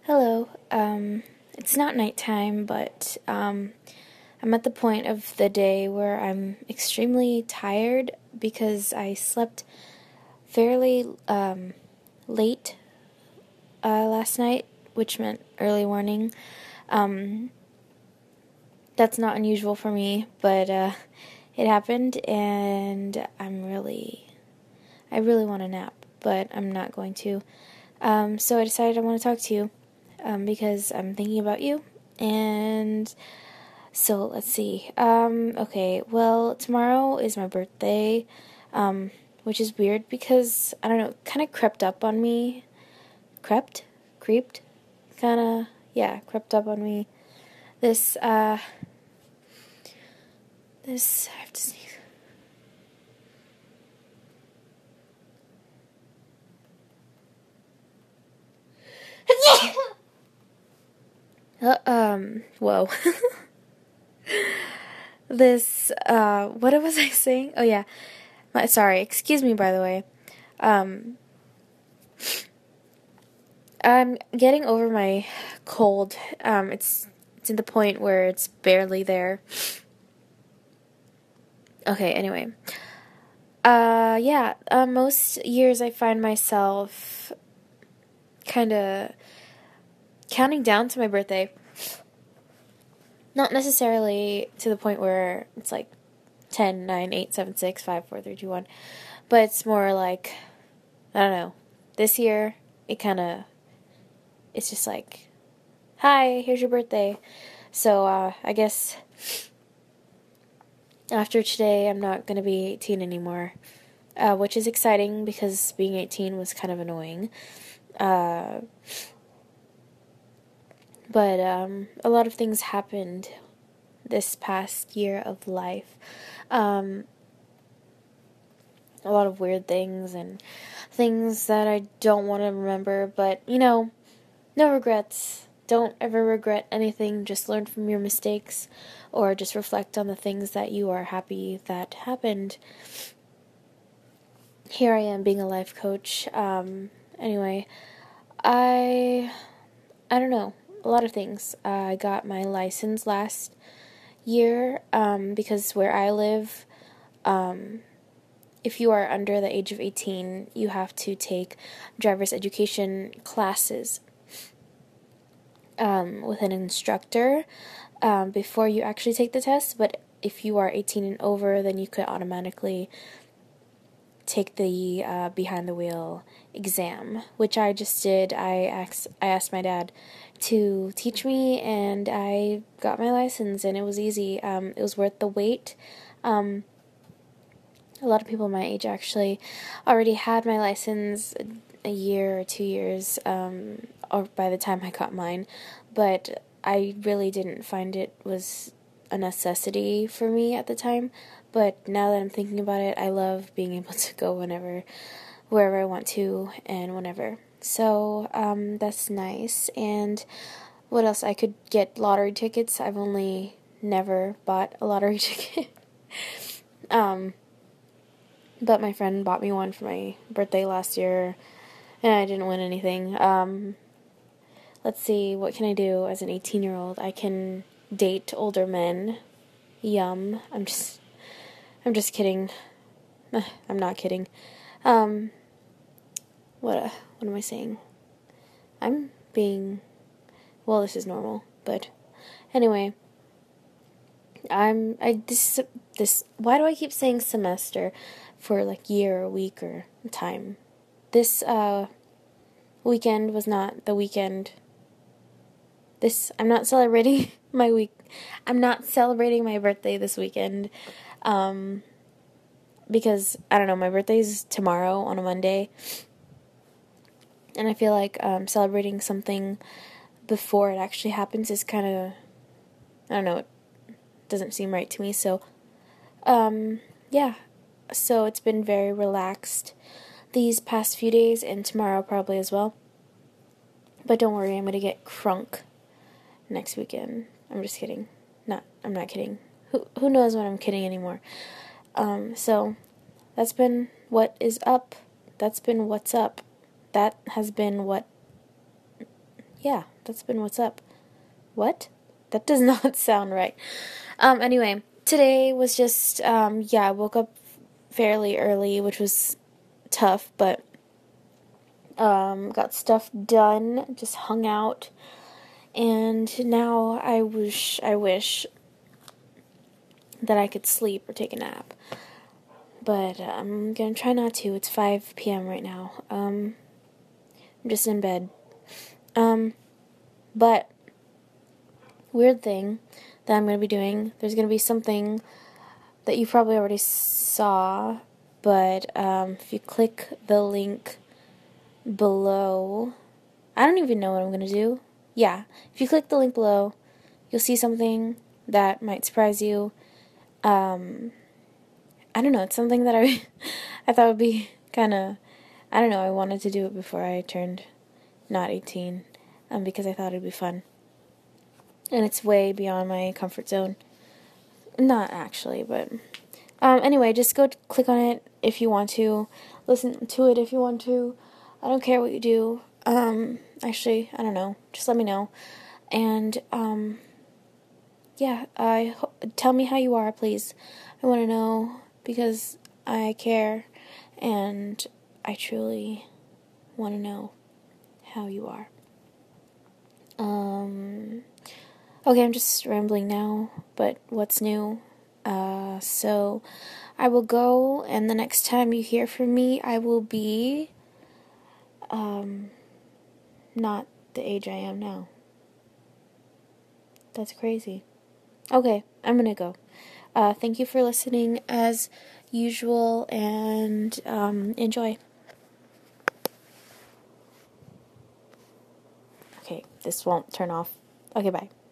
Hello. It's not nighttime, but I'm at the point of the day where I'm extremely tired because I slept fairly late last night, which meant early morning. Um, that's not unusual for me, but it happened, and I really want a nap, but I'm not going to. So I decided I want to talk to you. Because I'm thinking about you. And so let's see. Okay, well, tomorrow is my birthday, which is weird because, I don't know, kind of crept up on me. Creeped? Kind of, yeah, crept up on me. I have to sneeze. Whoa. What was I saying? Oh, yeah. Sorry, excuse me, by the way. I'm getting over my cold. It's to the point where it's barely there. Okay, anyway. Yeah, most years I find myself kind of counting down to my birthday. Not necessarily to the point where it's like 10, 9, 8, 7, 6, 5, 4, 3, 2, 1. But it's more like, I don't know. This year, it's just like, hi, here's your birthday. So, I guess after today, I'm not going to be 18 anymore, which is exciting because being 18 was kind of annoying. But a lot of things happened this past year of life. A lot of weird things and things that I don't want to remember, but, no regrets. Don't ever regret anything. Just learn from your mistakes or just reflect on the things that you are happy that happened. Here I am being a life coach. Anyway, I don't know. A lot of things. I got my license last year because where I live, if you are under the age of 18, you have to take driver's education classes with an instructor before you actually take the test. But if you are 18 and over, then you could automatically take the behind the wheel exam, which I just did. I asked my dad to teach me, and I got my license, and it was easy. It was worth the wait. A lot of people my age actually already had my license a year or 2 years, or by the time I got mine, but I really didn't find it was a necessity for me at the time. But now that I'm thinking about it, I love being able to go wherever I want to, and whenever. So, that's nice. And what else? I could get lottery tickets. I've only never bought a lottery ticket. But my friend bought me one for my birthday last year, and I didn't win anything. Let's see, what can I do as an 18-year-old? I can date older men. Yum. I'm just kidding. I'm not kidding. What am I saying? Well, this is normal, but anyway, why do I keep saying semester for like year or week or time? This weekend was not the weekend. I'm not celebrating I'm not celebrating my birthday this weekend. Because, I don't know, my birthday's tomorrow on a Monday. And I feel like celebrating something before it actually happens is kind of, I don't know, it doesn't seem right to me. So, yeah. So it's been very relaxed these past few days, and tomorrow probably as well. But don't worry, I'm going to get crunk next weekend. I'm just kidding. I'm not kidding. Who knows when I'm kidding anymore. So that's been what is up. That's been what's up. That has been what, yeah. That's been what's up. What? That does not sound right. Anyway, today was just, I woke up fairly early, which was tough, but, got stuff done, just hung out, and now I wish that I could sleep or take a nap. But I'm gonna try not to. It's 5 p.m. right now. I'm just in bed. But weird thing that I'm gonna be doing. There's gonna be something that you probably already saw, but if you click the link below, I don't even know what I'm gonna do. Yeah, if you click the link below, you'll see something that might surprise you. I don't know, it's something that I thought would be kind of, I don't know, I wanted to do it before I turned not 18, because I thought it'd be fun. And it's way beyond my comfort zone. Not actually, but, anyway, just go click on it if you want to, listen to it if you want to. I don't care what you do. Actually, I don't know, just let me know. And, tell me how you are, please. I want to know, because I care, and I truly want to know how you are. Okay, I'm just rambling now, but what's new? So I will go, and the next time you hear from me, I will be, not the age I am now. That's crazy. Okay, I'm gonna go. Thank you for listening as usual, and enjoy. Okay, this won't turn off. Okay, bye.